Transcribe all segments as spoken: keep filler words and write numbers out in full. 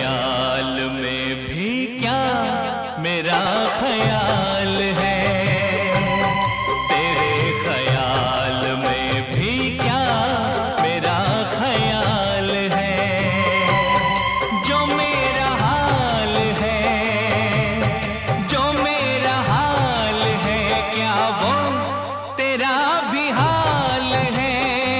ख्याल में भी क्या मेरा ख्याल है, तेरे ख्याल में भी क्या मेरा ख्याल है। जो मेरा हाल है, जो मेरा हाल है, क्या वो तेरा भी हाल है।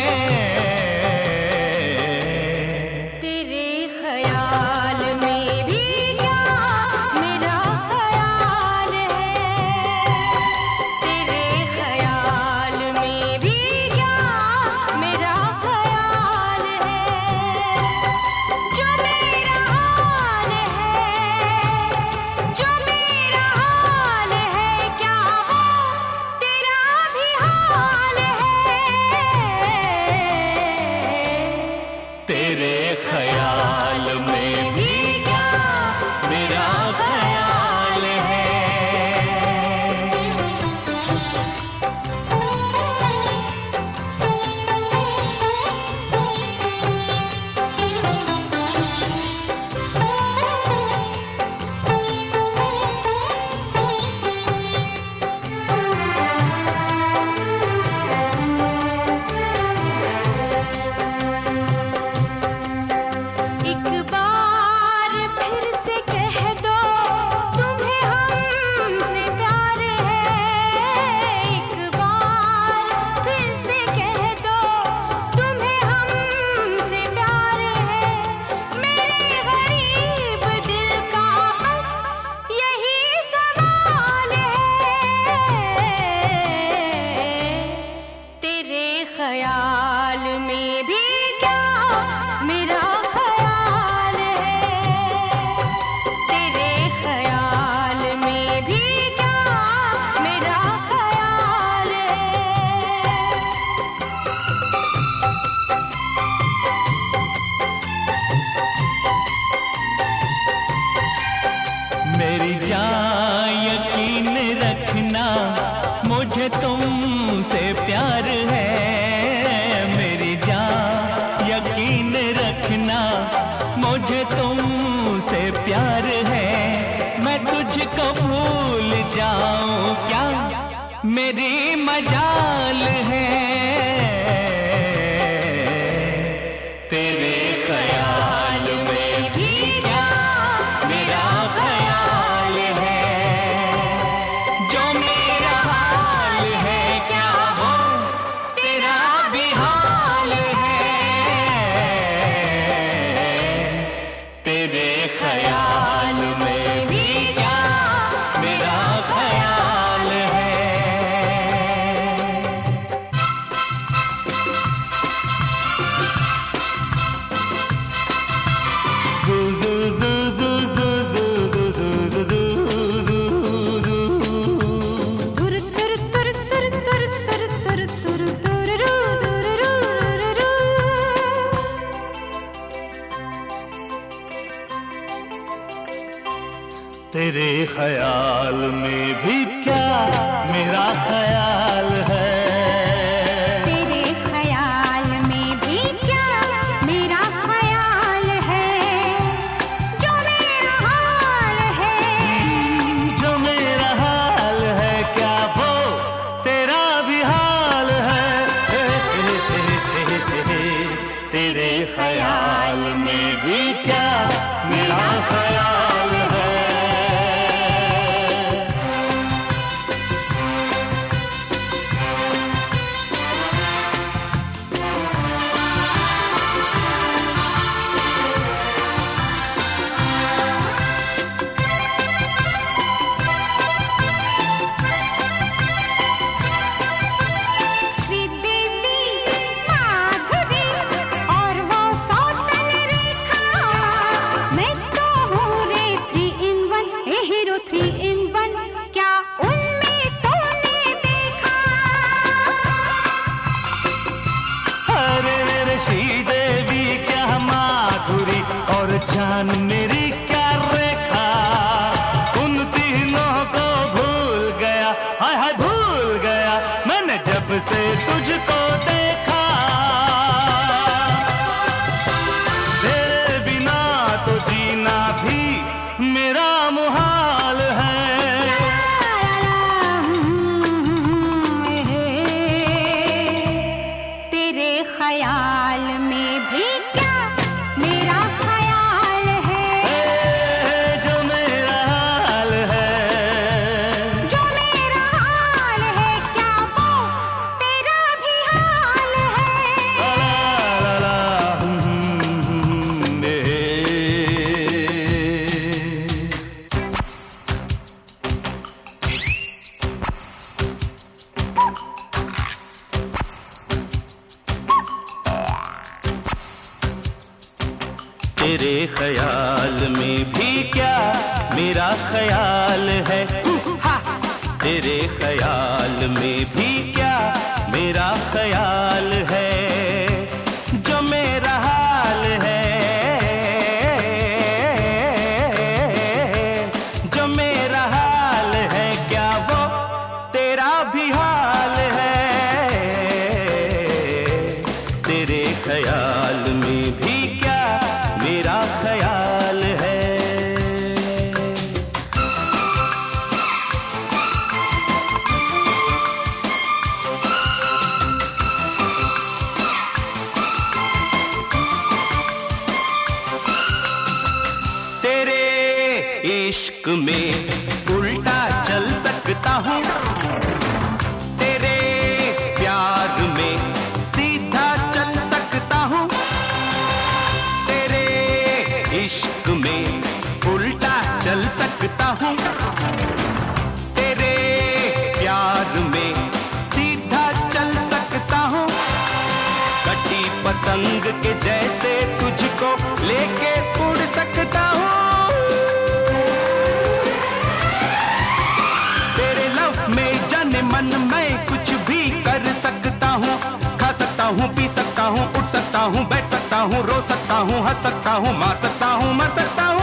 तेरे ख्याल में भी क्या मेरा ख्याल है, तेरे ख्याल में भी क्या मेरा ख्याल है। जो मेरा हाल है, जो मेरा हाल है, क्या वो तेरा भी हाल है। तेरे ख्याल में भी क्या मेरा ख्याल है। एक बार फिर से कह दो तुम्हें हमसे प्यार है, एक बार फिर से कह दो तुम्हें हमसे प्यार है। मेरे गरीब दिल का बस यही सवाल है। तेरे ख्याल में भी क्या मेरा ख्याल है, तेरे ख्याल में भी क्या मेरा ख्याल है। मेरी जान यकीन रखना मुझे तुमसे प्यार है, मेरी जान यकीन रखना मुझे तुमसे प्यार है। मैं तुझको भूल जाऊं क्या मेरी मजाल है। तेरे ख्याल में भी क्या मेरा ख्याल है। जो मेरा हाल है, क्या वो तेरा भी हाल है। तेरे ख्याल में भी क्या मेरा ख्याल है। तुर तुर तुर तुर तुर तुर तुर तुर तुररू तुररू। तेरे ख्याल में भी क्या मेरा ख्याल है, तेरे ख्याल में भी क्या मेरा ख्याल है। जो मेरा हाल है, जो मेरा हाल है, क्या वो तेरा भी हाल है। तेरे ख्याल में भी क्या मेरा ख्याल है। श्रीदेवी माधुरी और वो सौतन रेखा, मैं तो हूँ रे three in one, a hero three in one. क्या उनमें तूने देखा? अरे मेरे श्रीदेवी क्या माधुरी और जान मेरी क्या रेखा, उन तीनों को भूल गया, हाय हाय भूल गया मैंने जब से तुझको देखा। तेरे बिना तो जीना ख्याल में भी क्या मेरा ख्याल है, तेरे ख्याल में भी क्या मेरा ख्याल है, जो मेरा हाल है, जो मेरा हाल है, क्या वो तेरा भी हाल है, तेरे ख्याल में भी क्या मेरा ख्याल है। तेरे इश्क में उल्टा चल सकता हूँ, तेरे प्यार में सीधा चल सकता हूँ, तेरे इश्क में उल्टा चल सकता हूँ, तेरे प्यार में सीधा चल सकता हूँ, कटी पतंग के जैसे तुझको लेके उड़ सकता हूँ, तेरे लव में जाने मन मैं कुछ भी कर सकता हूँ, खा सकता हूँ, पी सकता हूँ, उठ सकता हूँ, बैठ सकता हूँ, रो सकता हूँ, हंस सकता हूँ, मार सकता हूँ, मर सकता हूँ।